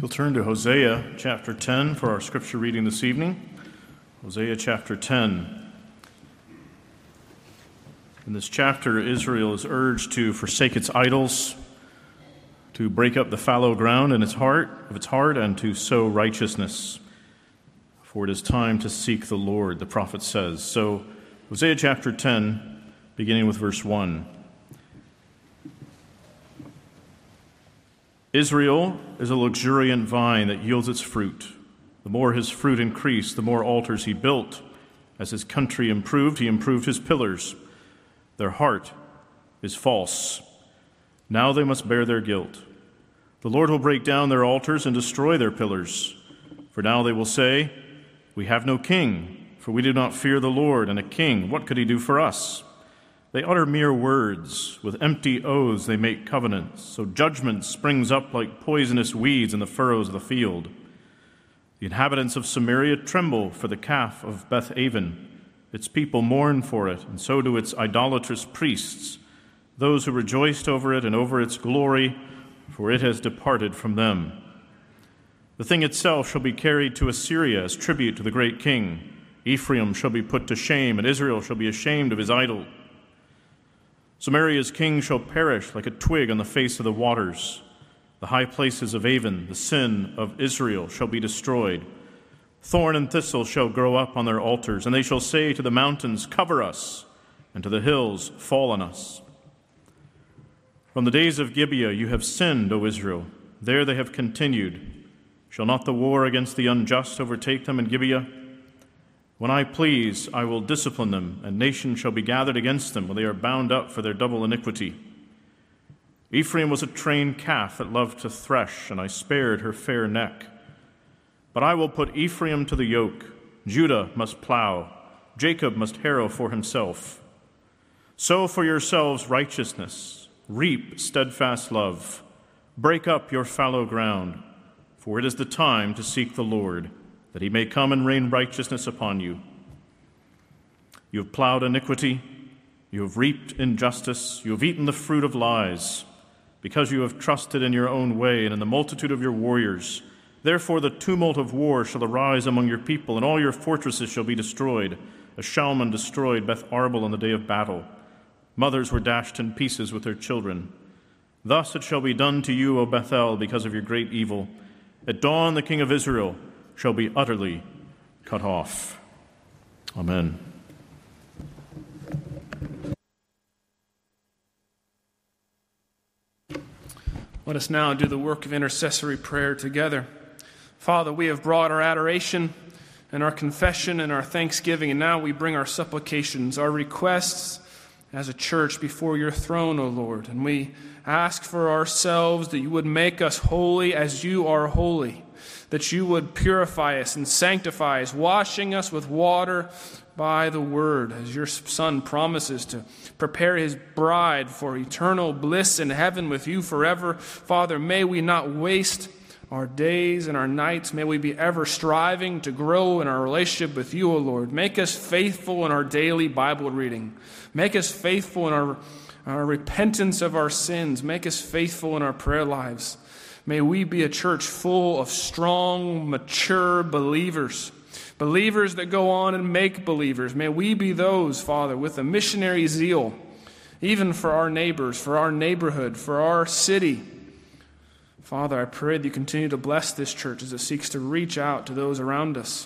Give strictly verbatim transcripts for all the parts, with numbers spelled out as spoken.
If you'll turn to Hosea chapter ten for our scripture reading this evening. Hosea chapter ten. In this chapter, Israel is urged to forsake its idols, to break up the fallow ground in its heart, of its heart, and to sow righteousness. For it is time to seek the Lord, the prophet says. So, Hosea chapter ten, beginning with verse one. Israel is a luxuriant vine that yields its fruit. The more his fruit increased, the more altars he built. As his country improved, he improved his pillars. Their heart is false. Now they must bear their guilt. The Lord will break down their altars and destroy their pillars. For now they will say, "We have no king, for we do not fear the Lord, and a king, what could he do for us?" They utter mere words. With empty oaths they make covenants. So judgment springs up like poisonous weeds in the furrows of the field. The inhabitants of Samaria tremble for the calf of Beth-aven. Its people mourn for it, and so do its idolatrous priests, those who rejoiced over it and over its glory, for it has departed from them. The thing itself shall be carried to Assyria as tribute to the great king. Ephraim shall be put to shame, and Israel shall be ashamed of his idol. Samaria's king shall perish like a twig on the face of the waters. The high places of Avon, the sin of Israel, shall be destroyed. Thorn and thistle shall grow up on their altars, and they shall say to the mountains, "Cover us," and to the hills, "Fall on us." From the days of Gibeah you have sinned, O Israel. There they have continued. Shall not the war against the unjust overtake them in Gibeah? When I please, I will discipline them, and nations shall be gathered against them when they are bound up for their double iniquity. Ephraim was a trained calf that loved to thresh, and I spared her fair neck. But I will put Ephraim to the yoke. Judah must plow. Jacob must harrow for himself. Sow for yourselves righteousness. Reap steadfast love. Break up your fallow ground, for it is the time to seek the Lord, that he may come and rain righteousness upon you. You have plowed iniquity, you have reaped injustice, you have eaten the fruit of lies, because you have trusted in your own way and in the multitude of your warriors. Therefore the tumult of war shall arise among your people, and all your fortresses shall be destroyed, as Shalman destroyed Beth Arbel in the day of battle. Mothers were dashed in pieces with their children. Thus it shall be done to you, O Bethel, because of your great evil. At dawn the king of Israel shall be utterly cut off. Amen. Let us now do the work of intercessory prayer together. Father, we have brought our adoration and our confession and our thanksgiving, and now we bring our supplications, our requests as a church before your throne, O Lord. And we ask for ourselves that you would make us holy as you are holy, that you would purify us and sanctify us, washing us with water by the word, as your Son promises to prepare his bride for eternal bliss in heaven with you forever. Father, may we not waste our days and our nights. May we be ever striving to grow in our relationship with you, O Lord. Make us faithful in our daily Bible reading. Make us faithful in our, our repentance of our sins. Make us faithful in our prayer lives. May we be a church full of strong, mature believers, believers that go on and make believers. May we be those, Father, with a missionary zeal, even for our neighbors, for our neighborhood, for our city. Father, I pray that you continue to bless this church as it seeks to reach out to those around us.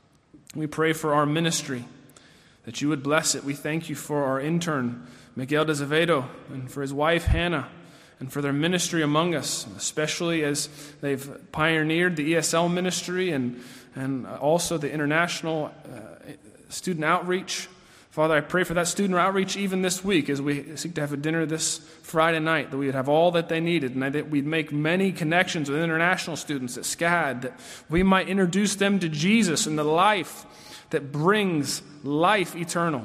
We pray for our ministry, that you would bless it. We thank you for our intern, Miguel de Azevedo, and for his wife, Hannah, and for their ministry among us, especially as they've pioneered the E S L ministry and, and also the international uh, student outreach. Father, I pray for that student outreach even this week as we seek to have a dinner this Friday night, that we would have all that they needed, and that we'd make many connections with international students at SCAD, that we might introduce them to Jesus and the life that brings life eternal.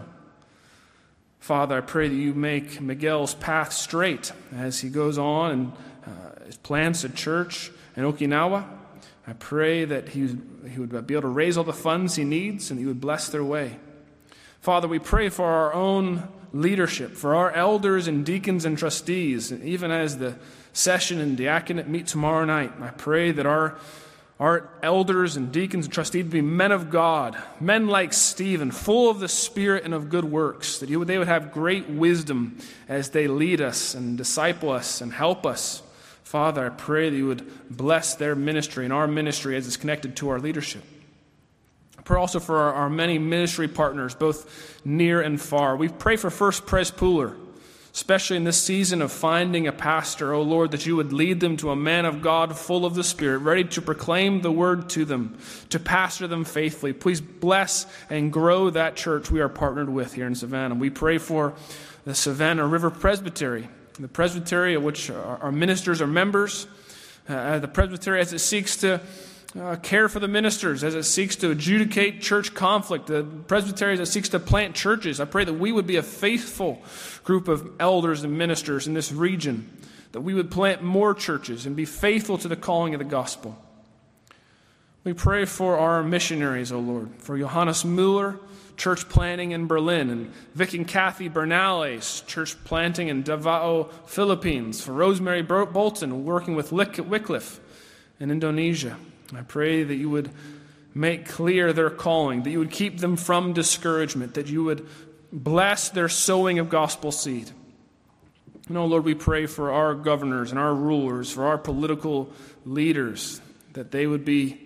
Father, I pray that you make Miguel's path straight as he goes on and uh, plants a church in Okinawa. I pray that he, he would be able to raise all the funds he needs and he would bless their way. Father, we pray for our own leadership, for our elders and deacons and trustees, and even as the session and diaconate meet tomorrow night, I pray that our, our elders and deacons and trustees be men of God, men like Stephen, full of the Spirit and of good works, that you would, they would have great wisdom as they lead us and disciple us and help us. Father, I pray that you would bless their ministry and our ministry as it's connected to our leadership. I pray also for our, our many ministry partners, both near and far. We pray for First Pres Pooler, especially in this season of finding a pastor, O Lord, that you would lead them to a man of God full of the Spirit, ready to proclaim the word to them, to pastor them faithfully. Please bless and grow that church we are partnered with here in Savannah. We pray for the Savannah River Presbytery, the presbytery of which our ministers are members, uh, the presbytery as it seeks to uh, care for the ministers, as it seeks to adjudicate church conflict, the presbytery as it seeks to plant churches. I pray that we would be a faithful group of elders and ministers in this region, that we would plant more churches and be faithful to the calling of the gospel. We pray for our missionaries, O Lord, for Johannes Müller, church planting in Berlin, and Vic and Kathy Bernales, church planting in Davao, Philippines, for Rosemary Bolton, working with Wycliffe in Indonesia. I pray that you would make clear their calling, that you would keep them from discouragement, that you would bless their sowing of gospel seed. And, oh Lord, we pray for our governors and our rulers, for our political leaders, that they would be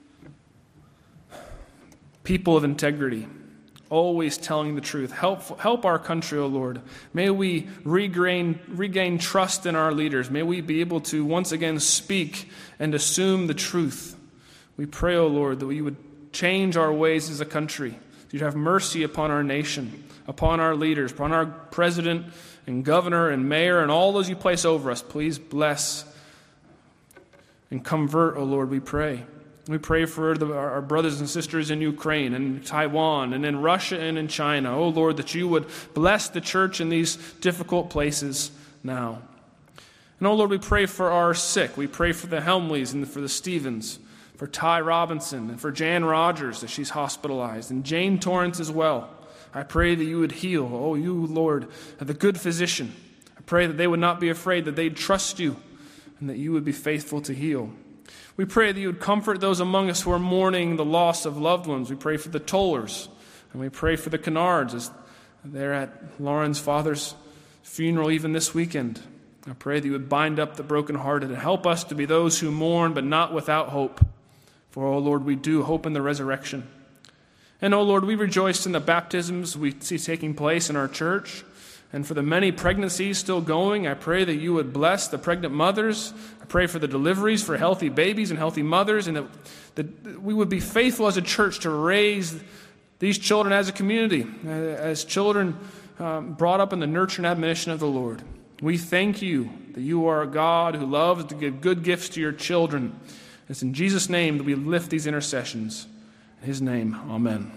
people of integrity, always telling the truth. Help, help our country, O Lord. May we regain, regain trust in our leaders. May we be able to once again speak and assume the truth. We pray, O Lord, that we would change our ways as a country. That you'd have mercy upon our nation, upon our leaders, upon our president and governor and mayor and all those you place over us. Please bless and convert, O Lord, we pray. We pray for the, our brothers and sisters in Ukraine and Taiwan and in Russia and in China. Oh, Lord, that you would bless the church in these difficult places now. And, oh, Lord, we pray for our sick. We pray for the Helmleys and for the Stevens, for Ty Robinson and for Jan Rogers as she's hospitalized, and Jane Torrance as well. I pray that you would heal. Oh, you, Lord, the good physician. I pray that they would not be afraid, that they'd trust you, and that you would be faithful to heal. We pray that you would comfort those among us who are mourning the loss of loved ones. We pray for the Tollers, and we pray for the Kennards as they're at Lauren's father's funeral even this weekend. I pray that you would bind up the brokenhearted and help us to be those who mourn but not without hope. For, oh Lord, we do hope in the resurrection. And, oh Lord, we rejoice in the baptisms we see taking place in our church. And for the many pregnancies still going, I pray that you would bless the pregnant mothers. I pray for the deliveries for healthy babies and healthy mothers, and that, that we would be faithful as a church to raise these children as a community, as children um, brought up in the nurture and admonition of the Lord. We thank you that you are a God who loves to give good gifts to your children. It's in Jesus' name that we lift these intercessions. In his name, amen.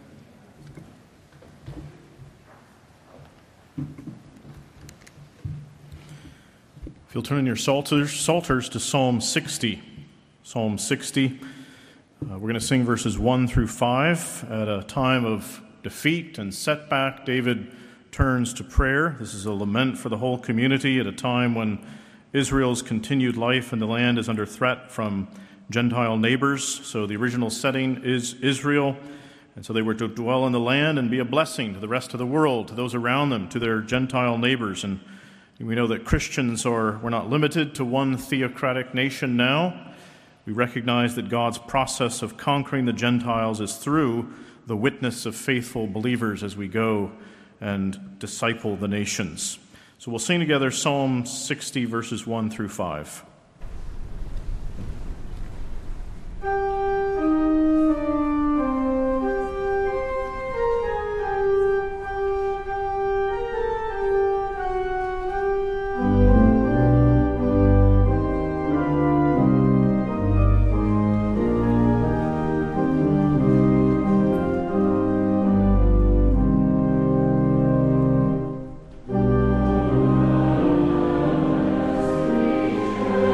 If you'll turn in your psalters, psalters to Psalm sixty. Psalm sixty. Uh, we're going to sing verses one through five. At a time of defeat and setback, David turns to prayer. This is a lament for the whole community at a time when Israel's continued life in the land is under threat from Gentile neighbors. So the original setting is Israel. And so they were to dwell in the land and be a blessing to the rest of the world, to those around them, to their Gentile neighbors. And we know that Christians are, we're not limited to one theocratic nation now. We recognize that God's process of conquering the Gentiles is through the witness of faithful believers as we go and disciple the nations. So we'll sing together Psalm sixty, verses one through five. Thank you.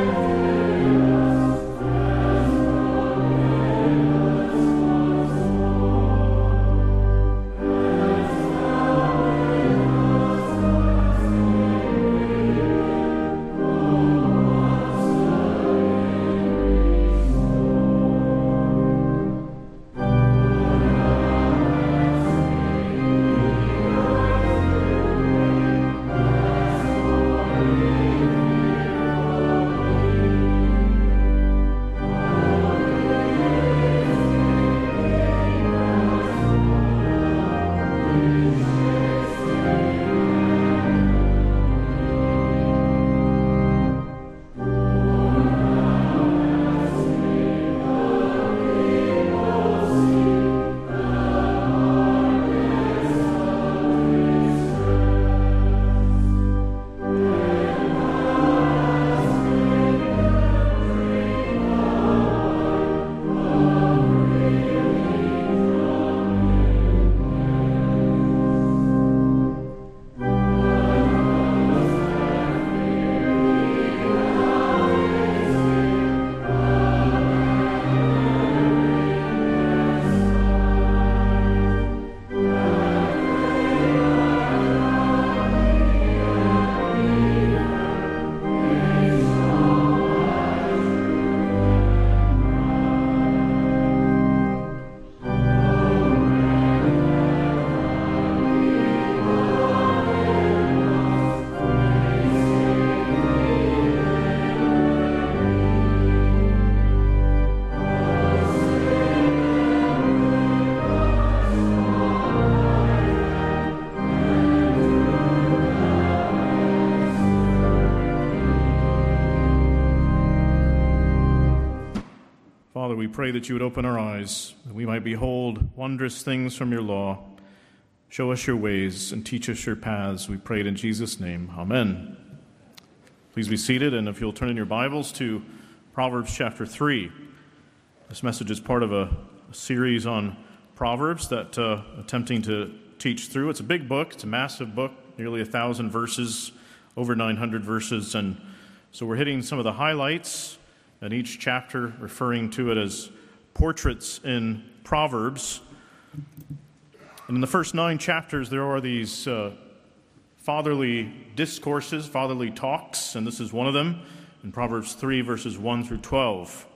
Father, we pray that you would open our eyes, that we might behold wondrous things from your law. Show us your ways and teach us your paths. We pray it in Jesus' name. Amen. Please be seated, and if you'll turn in your Bibles to Proverbs chapter three. This message is part of a, a series on Proverbs that uh, I'm attempting to teach through. It's a big book. It's a massive book, nearly a thousand verses, over nine hundred verses, and so we're hitting some of the highlights, and each chapter referring to it as portraits in Proverbs. And in the first nine chapters, there are these uh, fatherly discourses, fatherly talks, and this is one of them in Proverbs three, verses one through twelve.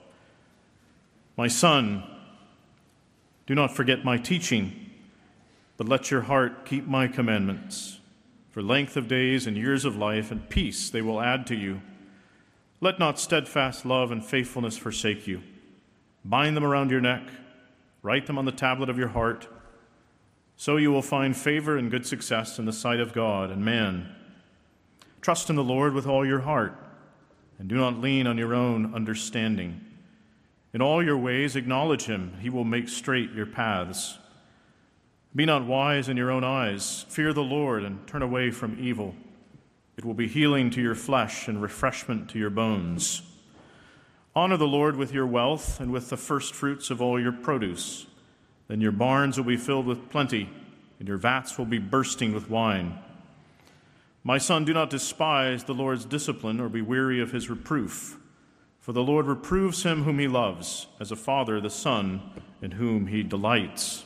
My son, do not forget my teaching, but let your heart keep my commandments. For length of days and years of life and peace they will add to you. Let not steadfast love and faithfulness forsake you. Bind them around your neck, write them on the tablet of your heart. So you will find favor and good success in the sight of God and man. Trust in the Lord with all your heart, and do not lean on your own understanding. In all your ways acknowledge him, he will make straight your paths. Be not wise in your own eyes. Fear the Lord and turn away from evil. It will be healing to your flesh and refreshment to your bones. Honor the Lord with your wealth and with the first fruits of all your produce. Then your barns will be filled with plenty, and your vats will be bursting with wine. My son, do not despise the Lord's discipline or be weary of his reproof. For the Lord reproves him whom he loves, as a father the son in whom he delights.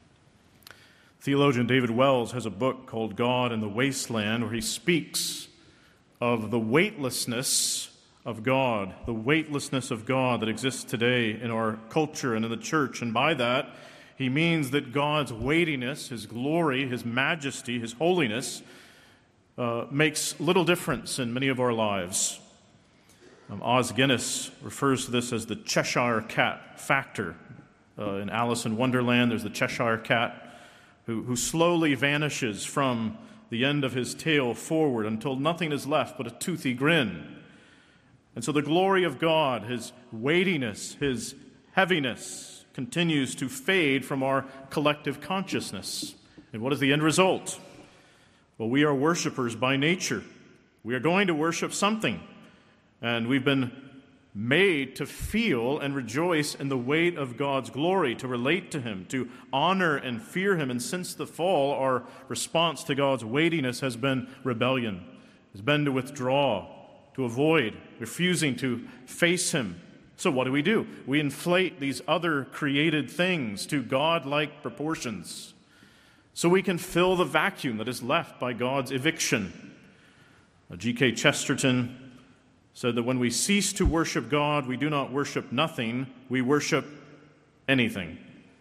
Theologian David Wells has a book called God in the Wasteland, where he speaks of the weightlessness of God, the weightlessness of God that exists today in our culture and in the church. And by that, he means that God's weightiness, his glory, his majesty, his holiness, uh, makes little difference in many of our lives. Um, Os Guinness refers to this as the Cheshire Cat factor. Uh, in Alice in Wonderland, there's the Cheshire Cat who, who slowly vanishes from the end of his tail forward until nothing is left but a toothy grin. And so the glory of God, his weightiness, his heaviness, continues to fade from our collective consciousness. And what is the end result? Well, we are worshipers by nature. We are going to worship something. And we've been made to feel and rejoice in the weight of God's glory, to relate to him, to honor and fear him. And since the fall, our response to God's weightiness has been rebellion, has been to withdraw, to avoid, refusing to face him. So what do we do? We inflate these other created things to God-like proportions so we can fill the vacuum that is left by God's eviction. G K Chesterton said that when we cease to worship God, we do not worship nothing, we worship anything.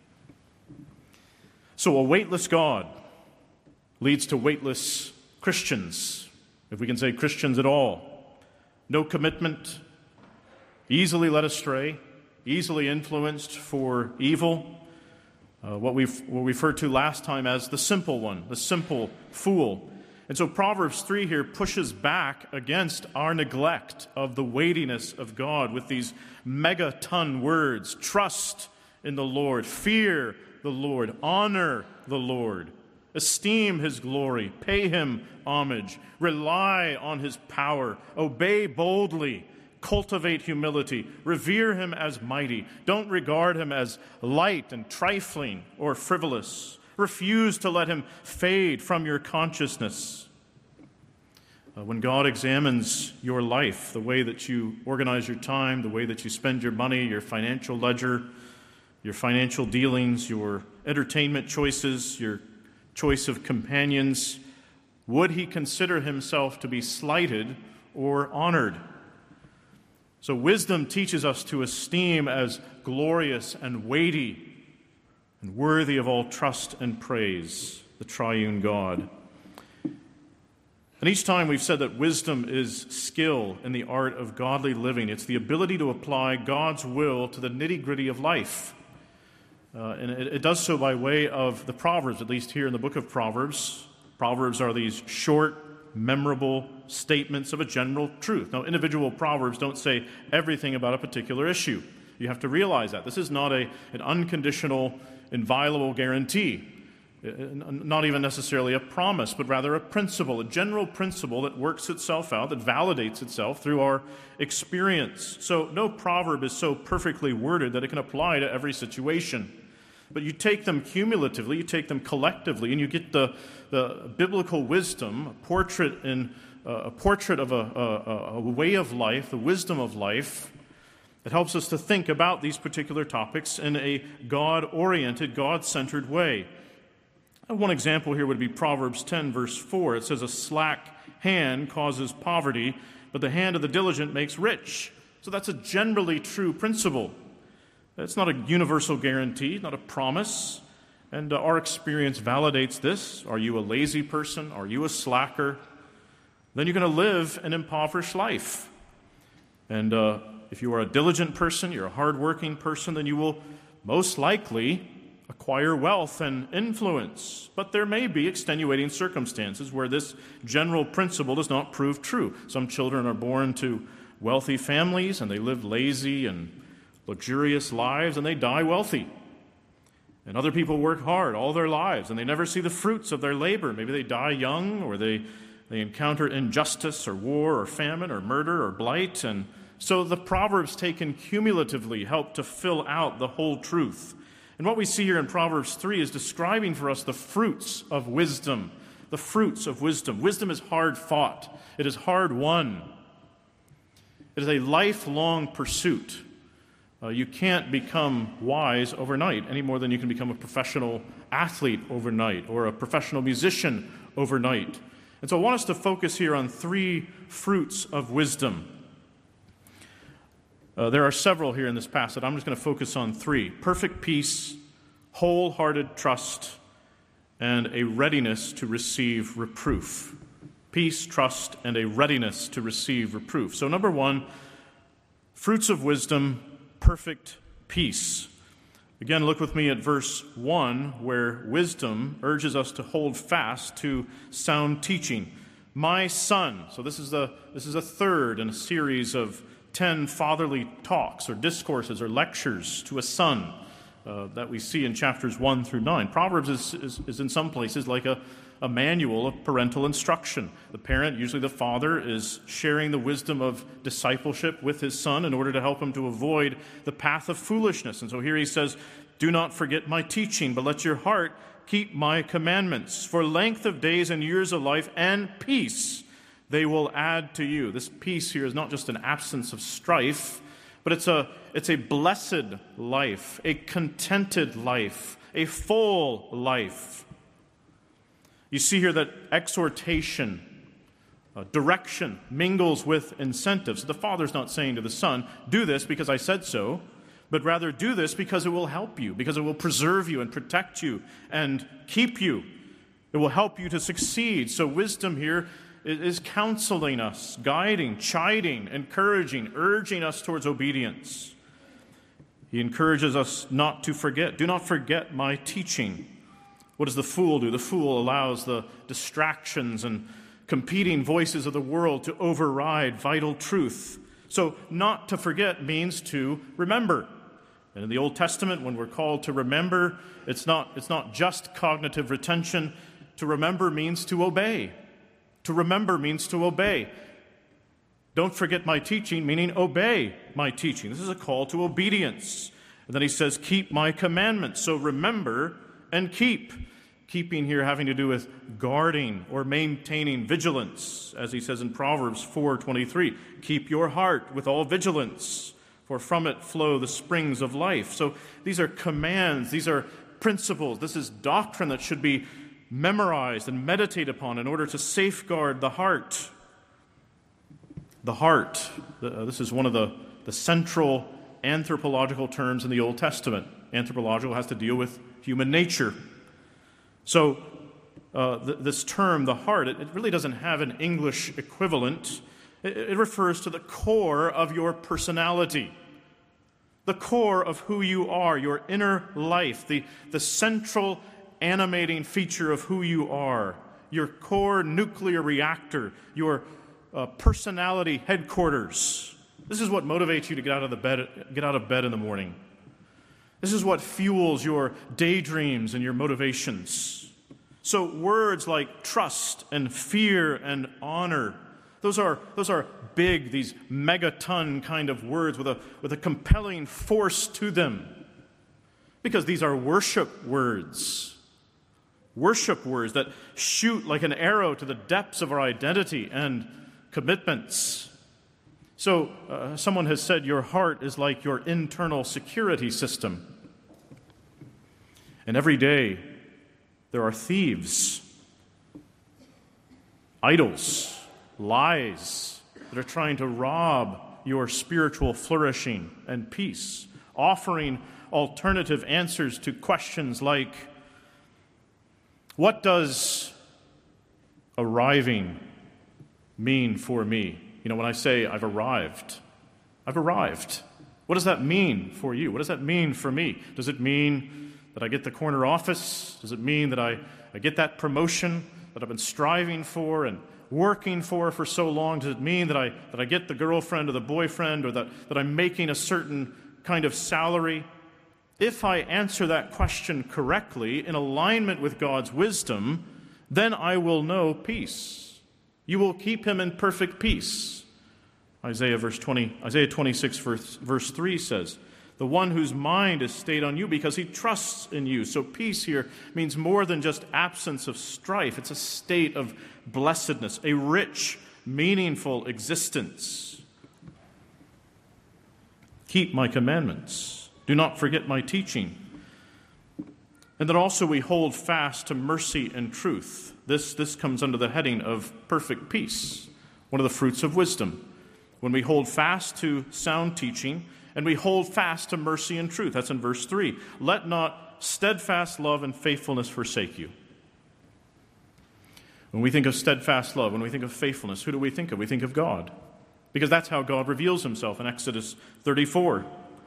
So a weightless God leads to weightless Christians, if we can say Christians at all. No commitment, easily led astray, easily influenced for evil, uh, what we've what we referred to last time as the simple one, the simple fool. And so Proverbs three here pushes back against our neglect of the weightiness of God with these megaton words: trust in the Lord, fear the Lord, honor the Lord, esteem his glory, pay him homage, rely on his power, obey boldly, cultivate humility, revere him as mighty, don't regard him as light and trifling or frivolous. Refuse to let him fade from your consciousness. Uh, when God examines your life, the way that you organize your time, the way that you spend your money, your financial ledger, your financial dealings, your entertainment choices, your choice of companions, would he consider himself to be slighted or honored? So wisdom teaches us to esteem as glorious and weighty and worthy of all trust and praise the triune God. And each time we've said that wisdom is skill in the art of godly living. It's the ability to apply God's will to the nitty-gritty of life. Uh, and it, it does so by way of the Proverbs, at least here in the book of Proverbs. Proverbs are these short, memorable statements of a general truth. Now, individual Proverbs don't say everything about a particular issue. You have to realize that. This is not a, an unconditional, inviolable guarantee. Not even necessarily a promise, but rather a principle, a general principle that works itself out, that validates itself through our experience. So no proverb is so perfectly worded that it can apply to every situation. But you take them cumulatively, you take them collectively, and you get the, the biblical wisdom, a portrait, in, uh, a portrait of a, a, a way of life, the wisdom of life, that helps us to think about these particular topics in a God-oriented, God-centered way. One example here would be Proverbs ten, verse four. It says, "A slack hand causes poverty, but the hand of the diligent makes rich." So that's a generally true principle. It's not a universal guarantee, not a promise. And uh, our experience validates this. Are you a lazy person? Are you a slacker? Then you're going to live an impoverished life. And uh, if you are a diligent person, you're a hardworking person, then you will most likely acquire wealth and influence. But there may be extenuating circumstances where this general principle does not prove true. Some children are born to wealthy families and they live lazy and luxurious lives and they die wealthy. And other people work hard all their lives and they never see the fruits of their labor. Maybe they die young, or they, they encounter injustice or war or famine or murder or blight. And so the Proverbs taken cumulatively help to fill out the whole truth. And what we see here in Proverbs three is describing for us the fruits of wisdom. The fruits of wisdom. Wisdom is hard fought. It is hard won. It is a lifelong pursuit. Uh, you can't become wise overnight any more than you can become a professional athlete overnight or a professional musician overnight. And so I want us to focus here on three fruits of wisdom. Uh, there are several here in this passage. I'm just going to focus on three. Perfect peace, wholehearted trust, and a readiness to receive reproof. Peace, trust, and a readiness to receive reproof. So number one, fruits of wisdom, perfect peace. Again, look with me at verse one, where wisdom urges us to hold fast to sound teaching. My son. So this is the this is a third in a series of ten fatherly talks or discourses or lectures to a son uh, that we see in chapters one through nine. Proverbs is, is, is in some places like a, a manual of parental instruction. The parent, usually the father, is sharing the wisdom of discipleship with his son in order to help him to avoid the path of foolishness. And so here he says, "Do not forget my teaching, but let your heart keep my commandments. For length of days and years of life and peace they will add to you." This peace here is not just an absence of strife, but it's a, it's a blessed life, a contented life, a full life. You see here that exhortation, uh, direction, mingles with incentives. The father's not saying to the son, "Do this because I said so," but rather, "Do this because it will help you, because it will preserve you and protect you and keep you. It will help you to succeed." So wisdom here is counseling us, guiding, chiding, encouraging, urging us towards obedience. He encourages us not to forget. "Do not forget my teaching." What does the fool do? The fool allows the distractions and competing voices of the world to override vital truth. So not to forget means to remember. And in the Old Testament, when we're called to remember, it's not, it's not just cognitive retention. To remember means to obey. To remember means to obey. Don't forget my teaching, meaning obey my teaching. This is a call to obedience. And then he says, "Keep my commandments." So remember and keep. Keeping here having to do with guarding or maintaining vigilance. As he says in Proverbs four twenty-three, "Keep your heart with all vigilance, for from it flow the springs of life." So these are commands, these are principles. This is doctrine that should be memorized and meditated upon in order to safeguard the heart. The heart. Uh, this is one of the, the central anthropological terms in the Old Testament. Anthropological has to deal with human nature. So uh, th- this term, the heart, it, it really doesn't have an English equivalent. It, it refers to the core of your personality. The core of who you are, your inner life, the, the central animating feature of who you are, your core nuclear reactor, your uh, personality headquarters. This is what motivates you to get out of the bed, get out of bed in the morning. This is what fuels your daydreams and your motivations. So words like trust and fear and honor, those are, those are big, these megaton kind of words with a, with a compelling force to them. Because these are worship words. Worship words that shoot like an arrow to the depths of our identity and commitments. So uh, someone has said your heart is like your internal security system. And every day there are thieves, idols, lies that are trying to rob your spiritual flourishing and peace, offering alternative answers to questions like, what does arriving mean for me? You know, when I say I've arrived, I've arrived. What does that mean for you? What does that mean for me? Does it mean that I get the corner office? Does it mean that I, I get that promotion that I've been striving for and working for for so long? Does it mean that I that I get the girlfriend or the boyfriend, or that, that I'm making a certain kind of salary? If I answer that question correctly in alignment with God's wisdom, then I will know peace. You will keep him in perfect peace. Isaiah verse twenty, Isaiah twenty-six verse, verse three says, the one whose mind is stayed on you because he trusts in you. So peace here means more than just absence of strife. It's a state of blessedness, a rich, meaningful existence. Keep my commandments. Do not forget my teaching. And then also we hold fast to mercy and truth. This, this comes under the heading of perfect peace, one of the fruits of wisdom. When we hold fast to sound teaching, and we hold fast to mercy and truth. That's in verse three. Let not steadfast love and faithfulness forsake you. When we think of steadfast love, when we think of faithfulness, who do we think of? We think of God. Because that's how God reveals himself in Exodus thirty-four.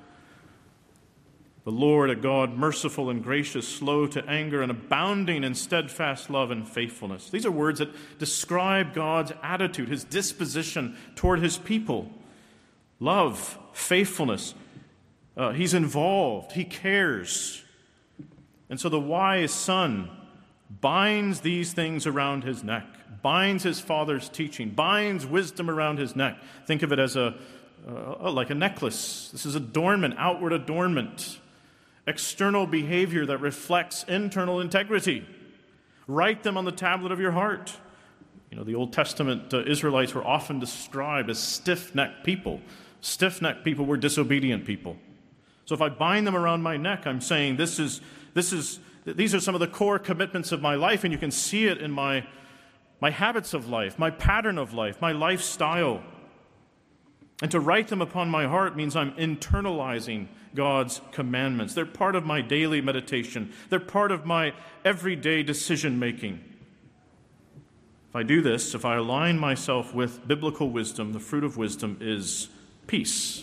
The Lord, a God merciful and gracious, slow to anger, and abounding in steadfast love and faithfulness. These are words that describe God's attitude, his disposition toward his people. Love, faithfulness. Uh, he's involved. He cares. And so the wise son binds these things around his neck, binds his father's teaching, binds wisdom around his neck. Think of it as a uh, like a necklace. This is adornment, outward adornment, external behavior that reflects internal integrity. Write them on the tablet of your heart. You know, the Old Testament uh, Israelites were often described as stiff-necked people. Stiff-necked people were disobedient people. So if I bind them around my neck, I'm saying this is this is these are some of the core commitments of my life, and you can see it in my my habits of life, my pattern of life, my lifestyle. And to write them upon my heart means I'm internalizing God's commandments. They're part of my daily meditation. They're part of my everyday decision-making. If I do this, if I align myself with biblical wisdom, the fruit of wisdom is peace.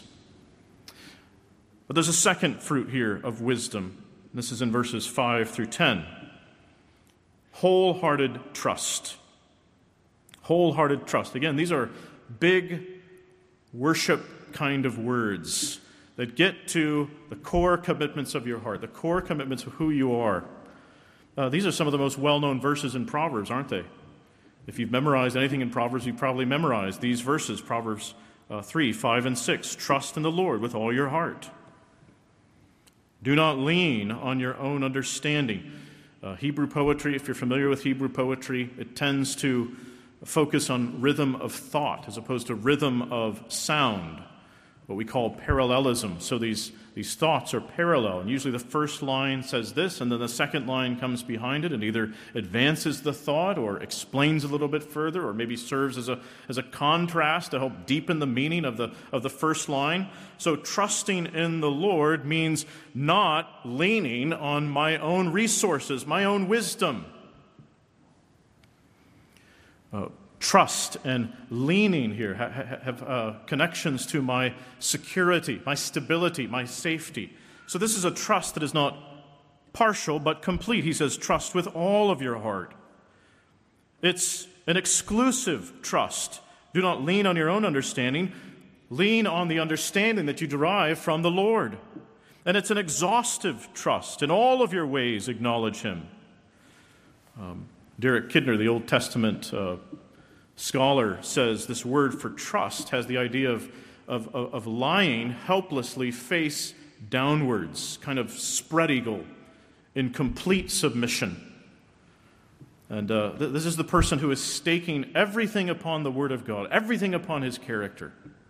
But there's a second fruit here of wisdom. This is in verses five through ten. Wholehearted trust. Wholehearted trust. Again, these are big worship kind of words that get to the core commitments of your heart, the core commitments of who you are. Uh, these are some of the most well-known verses in Proverbs, aren't they? If you've memorized anything in Proverbs, you've probably memorized these verses, Proverbs uh, three, five, and six. Trust in the Lord with all your heart. Do not lean on your own understanding. Uh, Hebrew poetry, if you're familiar with Hebrew poetry, it tends to focus on rhythm of thought as opposed to rhythm of sound, what we call parallelism. So these, these thoughts are parallel, and usually the first line says this, and then the second line comes behind it and either advances the thought or explains a little bit further, or maybe serves as a, as a contrast to help deepen the meaning of the, of the first line. So trusting in the Lord means not leaning on my own resources, my own wisdom. Uh, trust and leaning here ha- ha- have uh, connections to my security, my stability, my safety. So this is a trust that is not partial but complete. He says, trust with all of your heart. It's an exclusive trust. Do not lean on your own understanding. lean on the understanding that you derive from the Lord. And it's an exhaustive trust. In all of your ways, acknowledge him. Um, Derek Kidner, the Old Testament uh, scholar, says this word for trust has the idea of, of, of lying helplessly face downwards, kind of spread eagle, in complete submission. And uh, th- this is the person who is staking everything upon the Word of God, everything upon his character.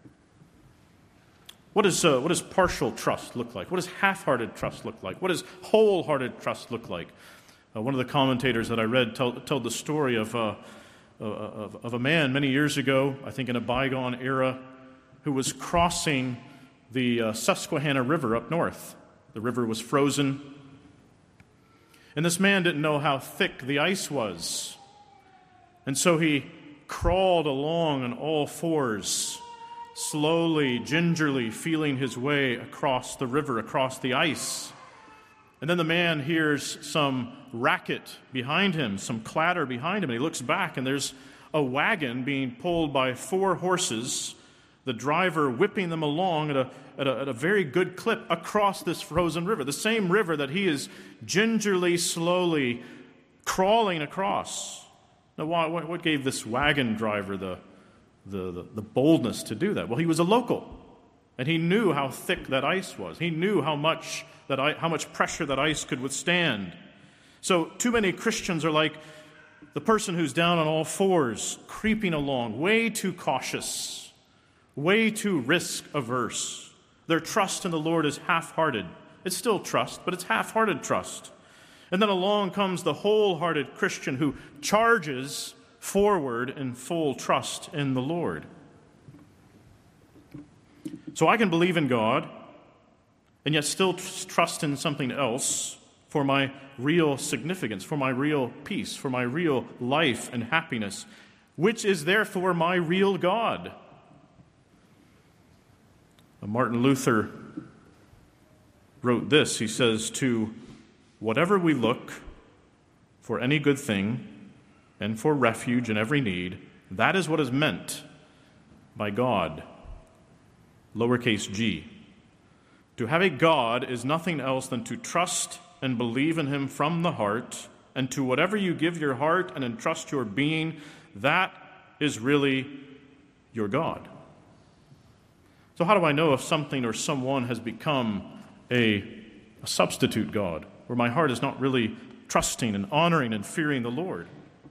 What, is, uh, what does partial trust look like? What does half-hearted trust look like? What does wholehearted trust look like? Uh, one of the commentators that I read told, told the story of, uh, of, of a man many years ago, I think in a bygone era, who was crossing the uh, Susquehanna River up north. The river was frozen. And this man didn't know how thick the ice was. And so he crawled along on all fours, slowly, gingerly feeling his way across the river, across the ice. And then the man hears some racket behind him, some clatter behind him, and he looks back, and there's a wagon being pulled by four horses, the driver whipping them along at a, at a, at a very good clip across this frozen river, the same river that he is gingerly, slowly crawling across. Now, why, what gave this wagon driver the, the, the, the boldness to do that? Well, he was a local, and he knew how thick that ice was. He knew how much that I, how much pressure that ice could withstand. So too many Christians are like the person who's down on all fours, creeping along, way too cautious, way too risk-averse. Their trust in the Lord is half-hearted. It's still trust, but it's half-hearted trust. And then along comes the wholehearted Christian who charges forward in full trust in the Lord. So I can believe in God and yet still trust in something else for my real significance, for my real peace, for my real life and happiness, which is therefore my real God. Martin Luther wrote this. He says, "To whatever we look for any good thing and for refuge in every need, that is what is meant by God, lowercase g. To have a God is nothing else than to trust and believe in him from the heart, and to whatever you give your heart and entrust your being, that is really your God." So how do I know if something or someone has become a, a substitute God, where my heart is not really trusting and honoring and fearing the Lord?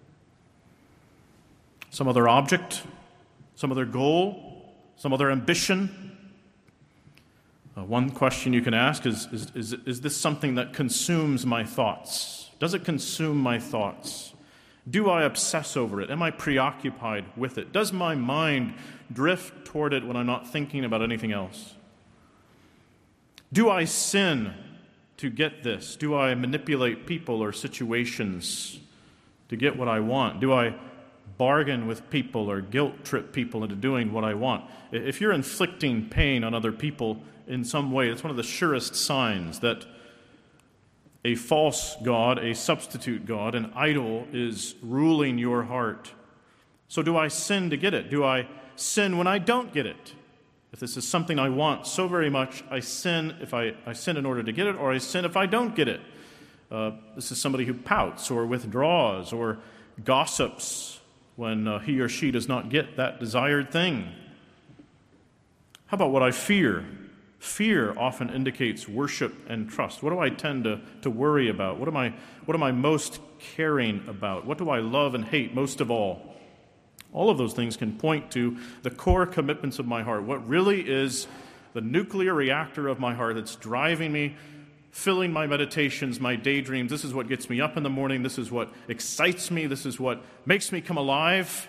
Some other object, some other goal, some other ambition. Uh, one question you can ask is, is, is, is this something that consumes my thoughts? Does it consume my thoughts? Do I obsess over it? Am I preoccupied with it? Does my mind drift toward it when I'm not thinking about anything else? Do I sin to get this? Do I manipulate people or situations to get what I want? Do I bargain with people or guilt trip people into doing what I want? If you're inflicting pain on other people in some way, it's one of the surest signs that a false God, a substitute God, an idol is ruling your heart. So do I sin to get it? Do I sin when I don't get it? If this is something I want so very much, I sin if I, I sin in order to get it, or I sin if I don't get it. Uh, this is somebody who pouts or withdraws or gossips when uh, he or she does not get that desired thing. How about what I fear? Fear often indicates worship and trust. What do I tend to, to worry about? What am I, what am I most caring about? What do I love and hate most of all? All of those things can point to the core commitments of my heart. What really is the nuclear reactor of my heart that's driving me, filling my meditations, my daydreams. This is what gets me up in the morning. This is what excites me. This is what makes me come alive.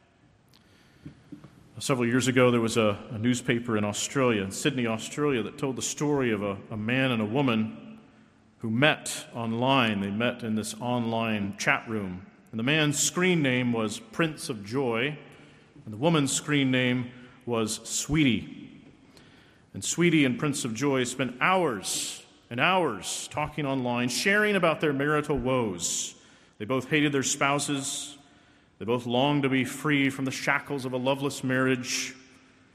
Several years ago, there was a, a newspaper in Australia, in Sydney, Australia, that told the story of a, a man and a woman who met online. They met in this online chat room. And the man's screen name was Prince of Joy, and the woman's screen name was Sweetie. And Sweetie and Prince of Joy spent hours and hours talking online, sharing about their marital woes. They both hated their spouses. They both longed to be free from the shackles of a loveless marriage.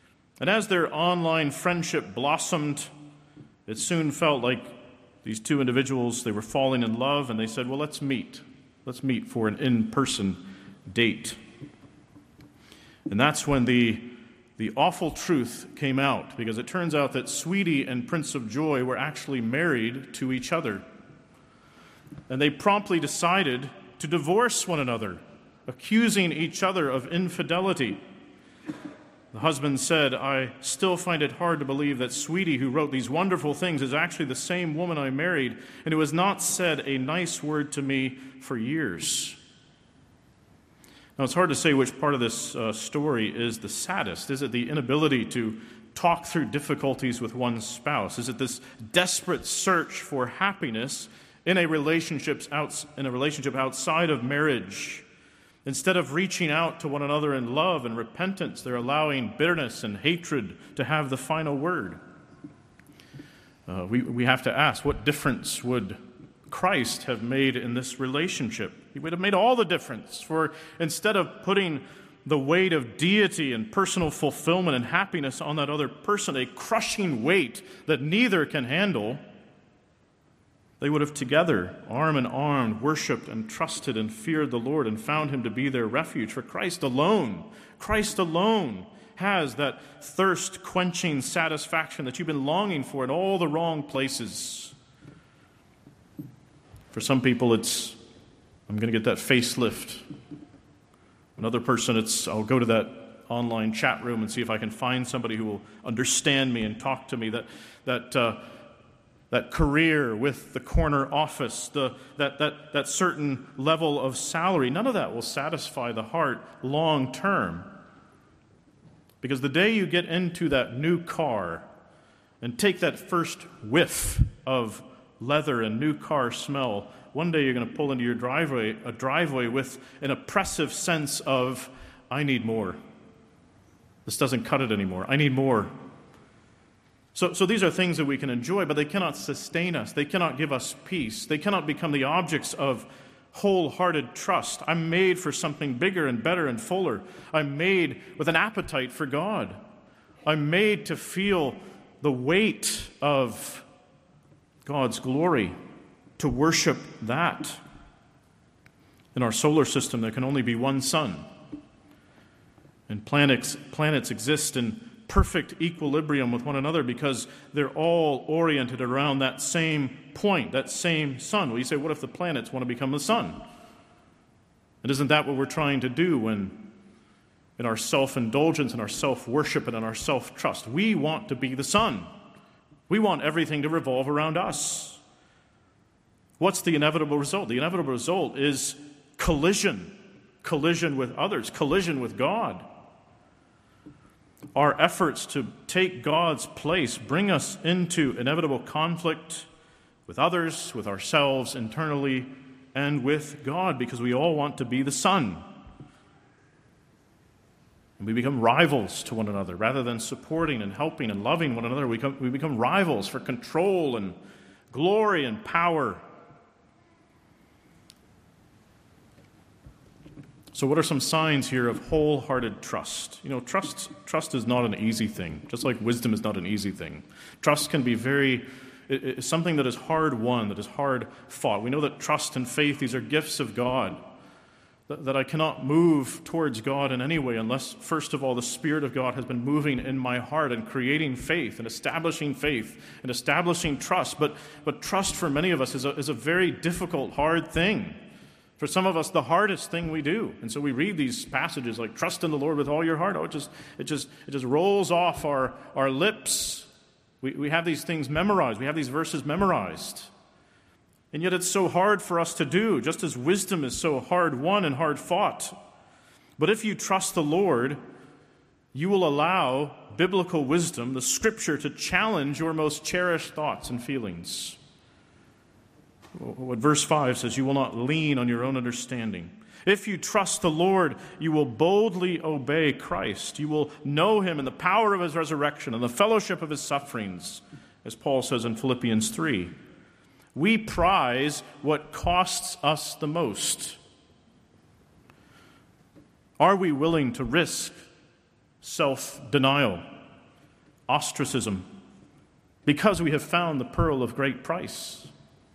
And as their online friendship blossomed, it soon felt like these two individuals, they were falling in love, and they said, well, let's meet. Let's meet for an in-person date. And that's when the, the awful truth came out, because it turns out that Sweetie and Prince of Joy were actually married to each other. And they promptly decided to divorce one another, accusing each other of infidelity. The husband said, I still find it hard to believe that Sweetie, who wrote these wonderful things, is actually the same woman I married and who has not said a nice word to me for years. Now, it's hard to say which part of this uh, story is the saddest. Is it the inability to talk through difficulties with one's spouse? Is it this desperate search for happiness in a relationship outs- in a relationship outside of marriage? Instead of reaching out to one another in love and repentance, they're allowing bitterness and hatred to have the final word. Uh, we, we have to ask, what difference would Christ have made in this relationship? He would have made all the difference. For instead of putting the weight of deity and personal fulfillment and happiness on that other person, a crushing weight that neither can handle, they would have together, arm in arm, worshiped and trusted and feared the Lord and found him to be their refuge. For Christ alone, Christ alone has that thirst-quenching satisfaction that you've been longing for in all the wrong places. For some people, it's, I'm going to get that facelift. Another person, it's, I'll go to that online chat room and see if I can find somebody who will understand me and talk to me. That, that, uh, that career with the corner office, the, that, that, that certain level of salary, none of that will satisfy the heart long term. Because the day you get into that new car and take that first whiff of leather and new car smell, one day you're going to pull into your driveway, a driveway with an oppressive sense of, I need more. This doesn't cut it anymore. I need more. So, so these are things that we can enjoy, but they cannot sustain us. They cannot give us peace. They cannot become the objects of wholehearted trust. I'm made for something bigger and better and fuller. I'm made with an appetite for God. I'm made to feel the weight of God's glory, to worship that. In our solar system, there can only be one sun. And planets, planets exist in perfect equilibrium with one another because they're all oriented around that same point, that same sun. Well, you say, what if the planets want to become the sun? And isn't that what we're trying to do when, in our self-indulgence and our self-worship and in our self-trust, we want to be the sun. We want everything to revolve around us. What's the inevitable result? The inevitable result is collision. Collision with others. Collision with God. Our efforts to take God's place bring us into inevitable conflict with others, with ourselves internally, and with God, because we all want to be the sun. And we become rivals to one another. Rather than supporting and helping and loving one another, we become, we become rivals for control and glory and power. So what are some signs here of wholehearted trust? You know, trust trust is not an easy thing, just like wisdom is not an easy thing. Trust can be very, it, it's something that is hard won, that is hard fought. We know that trust and faith, these are gifts of God, that, that I cannot move towards God in any way unless, first of all, the Spirit of God has been moving in my heart and creating faith and establishing faith and establishing trust. But, but trust for many of us is a, is a very difficult, hard thing. For some of us, the hardest thing we do. And so we read these passages like, trust in the Lord with all your heart. Oh, it just it just, it just rolls off our, our lips. We, we have these things memorized. We have these verses memorized. And yet it's so hard for us to do, just as wisdom is so hard won and hard fought. But if you trust the Lord, you will allow biblical wisdom, the Scripture, to challenge your most cherished thoughts and feelings. What verse five says, you will not lean on your own understanding. If you trust the Lord, you will boldly obey Christ. You will know him in the power of his resurrection and the fellowship of his sufferings, as Paul says in Philippians three. We prize what costs us the most. Are we willing to risk self-denial? ostracism, because we have found the pearl of great price.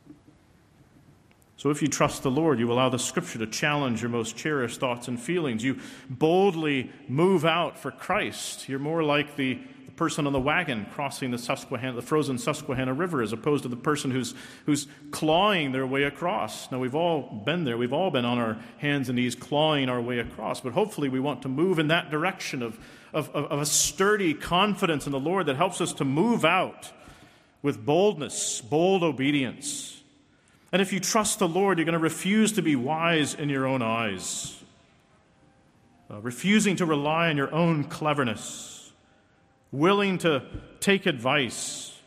So if you trust the Lord, you allow the Scripture to challenge your most cherished thoughts and feelings. You boldly move out for Christ. You're more like the, the person on the wagon crossing the Susquehanna, the frozen Susquehanna River, as opposed to the person who's who's clawing their way across. Now, we've all been there. We've all been on our hands and knees clawing our way across. But hopefully we want to move in that direction of, of, of a sturdy confidence in the Lord that helps us to move out with boldness, bold obedience. And if you trust the Lord, you're going to refuse to be wise in your own eyes, uh, refusing to rely on your own cleverness, willing to take advice.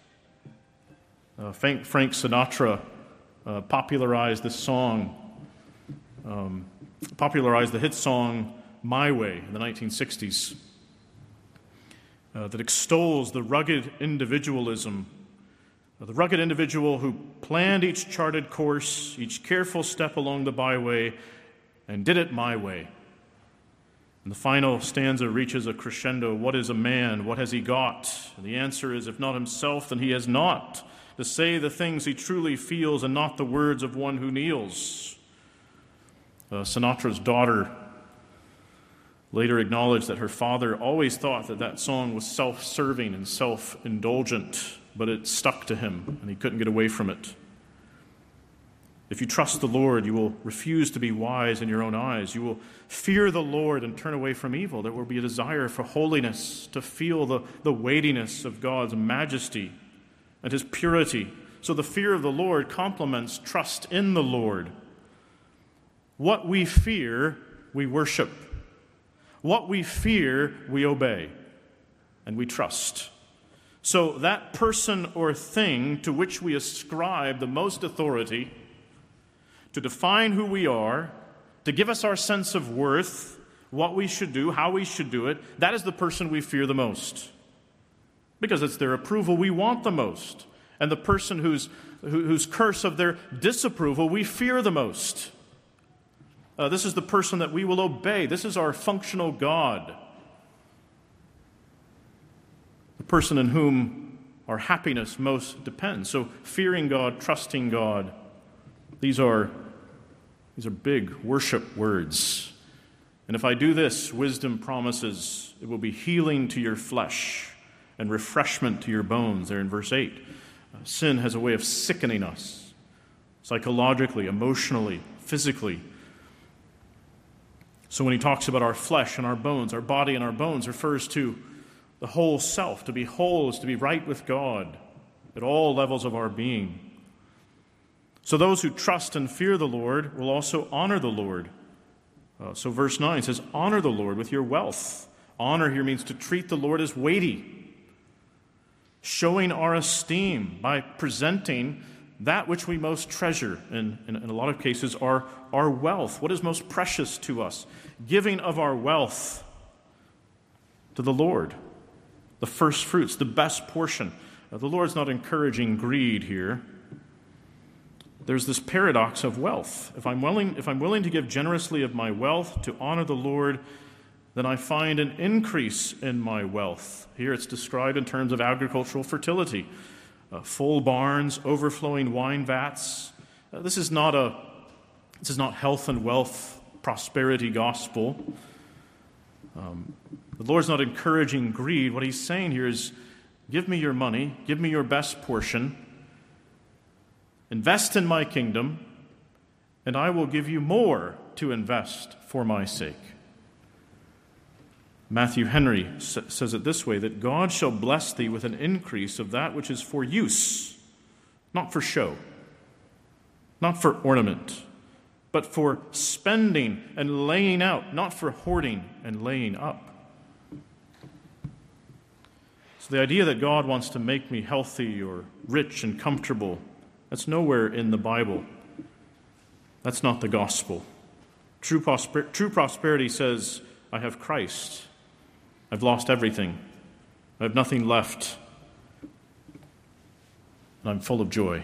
Uh, Frank, Frank Sinatra uh, popularized this song, um, popularized the hit song My Way in the nineteen sixties, uh, that extols the rugged individualism the rugged individual who planned each charted course, each careful step along the byway, and did it my way. And the final stanza reaches a crescendo. What is a man? What has he got? And the answer is, if not himself, then he has not to say the things he truly feels and not the words of one who kneels. Uh, Sinatra's daughter later acknowledged that her father always thought that that song was self-serving and self-indulgent, but it stuck to him, and he couldn't get away from it. If you trust the Lord, you will refuse to be wise in your own eyes. You will fear the Lord and turn away from evil. There will be a desire for holiness, to feel the, the weightiness of God's majesty and his purity. So the fear of the Lord complements trust in the Lord. What we fear, we worship. What we fear, we obey, and we trust. So that person or thing to which we ascribe the most authority, to define who we are, to give us our sense of worth, what we should do, how we should do it, that is the person we fear the most. Because it's their approval we want the most. And the person whose, whose curse of their disapproval we fear the most. Uh, this is the person that we will obey. This is our functional God. The person in whom our happiness most depends. So fearing God, trusting God, these are, these are big worship words. And if I do this, wisdom promises it will be healing to your flesh and refreshment to your bones, there in verse eight. Uh, sin has a way of sickening us, psychologically, emotionally, physically. So when he talks about our flesh and our bones, our body and our bones refers to the whole self. To be whole is to be right with God at all levels of our being. So those who trust and fear the Lord will also honor the Lord. Uh, so verse nine says, honor the Lord with your wealth. Honor here means to treat the Lord as weighty, showing our esteem by presenting that which we most treasure, and in, in a lot of cases, our, our wealth. What is most precious to us? Giving of our wealth to the Lord. The first fruits, the best portion. Now, the Lord's not encouraging greed here. There's this paradox of wealth. If I'm willing, if I'm willing to give generously of my wealth to honor the Lord, then I find an increase in my wealth. Here it's described in terms of agricultural fertility. Uh, full barns, overflowing wine vats. Uh, this is not a this is not health and wealth prosperity gospel. Um, the Lord's not encouraging greed. What he's saying here is, give me your money, give me your best portion, invest in my kingdom, and I will give you more to invest for my sake. Matthew Henry says it this way, that God shall bless thee with an increase of that which is for use, not for show, not for ornament, but for spending and laying out, not for hoarding and laying up. So the idea that God wants to make me healthy or rich and comfortable, that's nowhere in the Bible. That's not the gospel. True, prosper- true prosperity says, I have Christ. I've lost everything. I have nothing left. And I'm full of joy.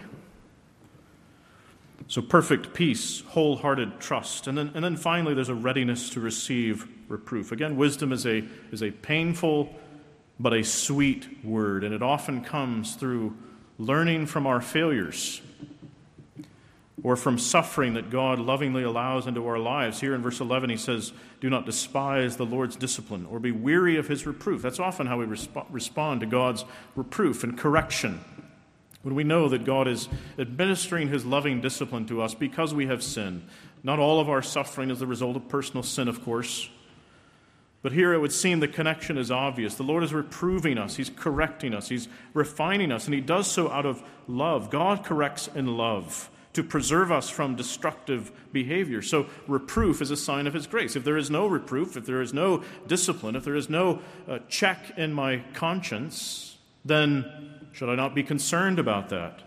So perfect peace, wholehearted trust. And then, and then finally, there's a readiness to receive reproof. Again, wisdom is a, is a painful but a sweet word. And it often comes through learning from our failures or from suffering that God lovingly allows into our lives. Here in verse eleven, he says, do not despise the Lord's discipline or be weary of his reproof. That's often how we resp- respond to God's reproof and correction. When we know that God is administering his loving discipline to us because we have sinned. Not all of our suffering is the result of personal sin, of course. But here it would seem the connection is obvious. The Lord is reproving us. He's correcting us. He's refining us. And he does so out of love. God corrects in love to preserve us from destructive behavior. So reproof is a sign of his grace. If there is no reproof, if there is no discipline, if there is no uh, check in my conscience, then should I not be concerned about that?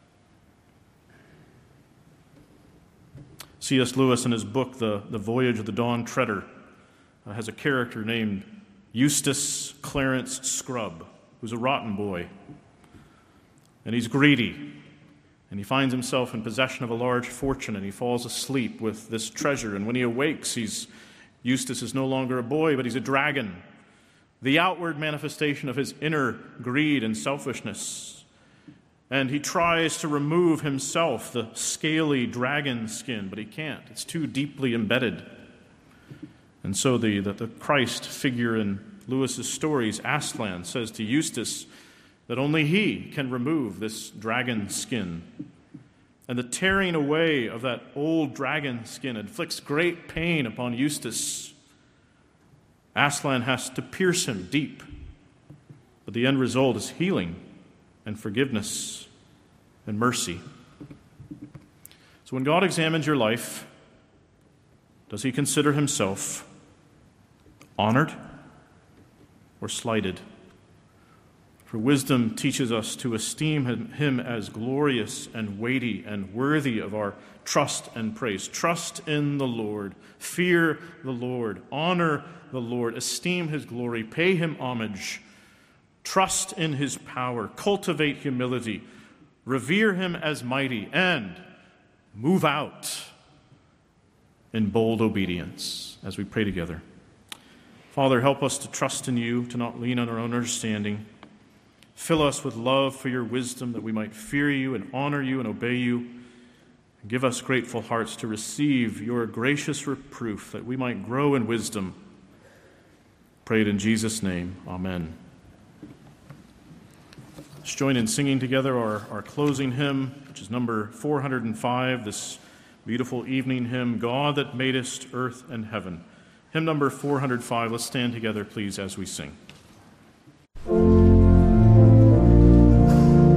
C S Lewis, in his book, The, the Voyage of the Dawn Treader, uh, has a character named Eustace Clarence Scrubb, who's a rotten boy. And he's greedy. And he finds himself in possession of a large fortune, and he falls asleep with this treasure. And when he awakes, he's Eustace is no longer a boy, but he's a dragon, the outward manifestation of his inner greed and selfishness. And he tries to remove himself the scaly dragon skin, but he can't. It's too deeply embedded. And so the, the, the Christ figure in Lewis's stories, Aslan, says to Eustace that only he can remove this dragon skin. And the tearing away of that old dragon skin inflicts great pain upon Eustace. Aslan has to pierce him deep, but the end result is healing and forgiveness and mercy. So when God examines your life, does he consider himself honored or slighted? For wisdom teaches us to esteem him as glorious and weighty and worthy of our trust and praise. Trust in the Lord, fear the Lord, honor the Lord, esteem his glory, pay him homage, trust in his power, cultivate humility, revere him as mighty, and move out in bold obedience as we pray together. Father, help us to trust in you, to not lean on our own understanding. Fill us with love for your wisdom, that we might fear you and honor you and obey you. And give us grateful hearts to receive your gracious reproof, that we might grow in wisdom. Pray it in Jesus' name. Amen. Let's join in singing together our, our closing hymn, which is number four hundred five, this beautiful evening hymn, God that madest earth and heaven. Hymn number four hundred five. Let's stand together, please, as we sing.